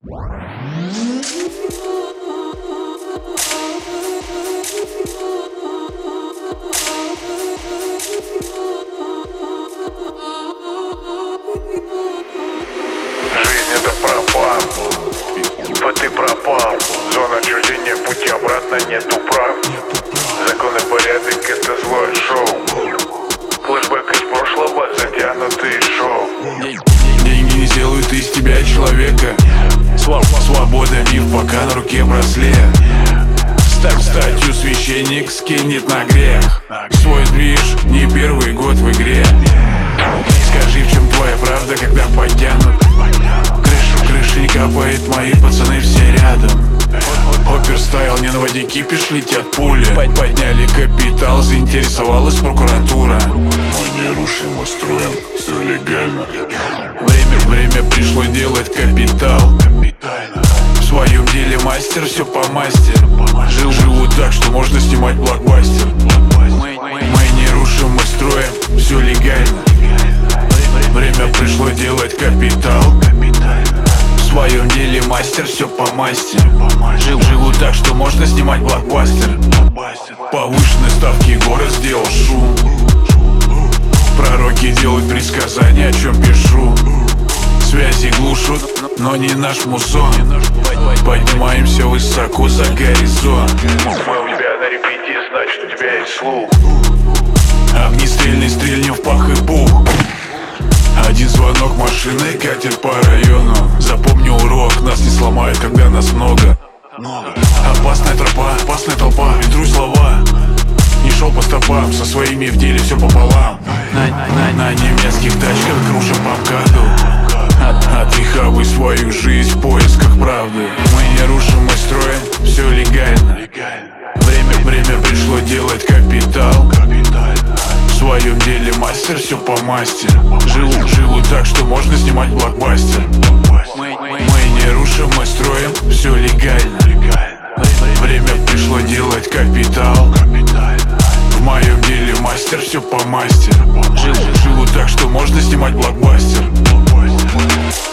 Это пропал, вот ты пропал. Зона отчуждения, пути обратно нету прав. Закон и порядок — это злое шоу. Флэшбэк из прошлого, затянутый шоу. Деньги не сделают из тебя человека. Свобода миф, пока на руке браслет. Ставь статью, священник скинет на грех. Свой движ, не первый год в игре. Скажи, в чем твоя правда, когда потянут. Крыша не капает, мои пацаны все рядом. Опер стайл, не наводи кипиш, летят пули. Подняли капитал, заинтересовалась прокуратура. Мы не рушим, мы строим, все легально. Время пришло делать капитал. В своем деле мастер, все по масти. Живут так, что можно снимать блокбастер. Мы не рушим, мы строим, все легально. Время пришло делать капитал. В своем деле мастер, все по масти. Живут так, что можно снимать блокбастер. Повышенные ставки, город сделал шум. Пророки делают предсказания, о чем пишу. Связи глушат, но не наш мусон. Поднимаемся высоко за горизонт. Мы у тебя на репите, значит у тебя есть слух. Огнестрельный стрельнем в пах и пух. Один звонок машины катит по району. Запомни урок, нас не сломают, когда нас много. Опасная тропа, опасная толпа, фильтруй слова. Не шел по стопам, со своими в деле все пополам. На немецких тачках крушим по МКАДу. А ты хавай свою жизнь в поисках правды. Мы не рушим, мы строим, все легально. Время пришло делать капитал. В своем деле мастер, все по масти. Живут так, что можно снимать блокбастер. Мы не рушим, мы строим, все легально. Время пришло делать капитал. В моем деле мастер, все по масти. Живут так, что можно снимать блокбастер.